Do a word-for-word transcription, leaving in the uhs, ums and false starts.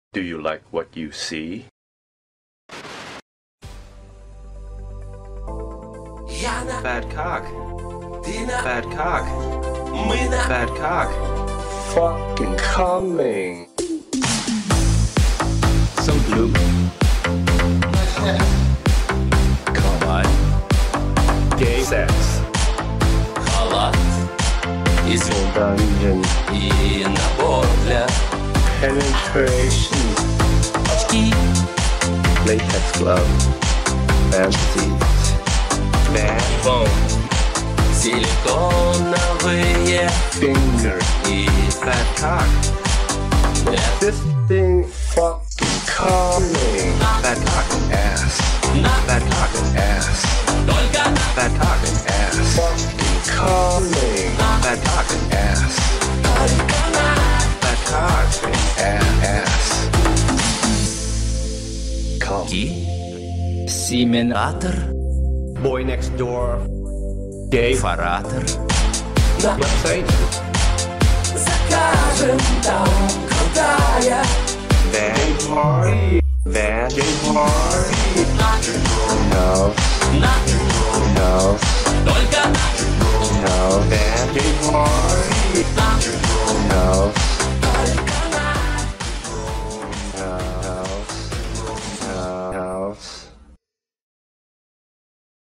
Do you like what you see? Bad cock. Bad cock. Bad cock. Fucking coming. So blue. Come on. Gay sex. Халат из Dungeon. и набор для Penetration. очки. Latex glove. Fantasies. Bad bone. Силиконовые Finger. и Bad cock. This thing fucking coming. Bad cock. Ass. Bad cock. Ass. только Bad cock. Ass. Fucking coming. Bad cock. Ass. Bad cock. Ass. Come. Семенатор, Boy next door. Gay. фаратор. Website. Закажем там крутая. Bad party. Bad gay party. No. No. Только No. Bad gay party.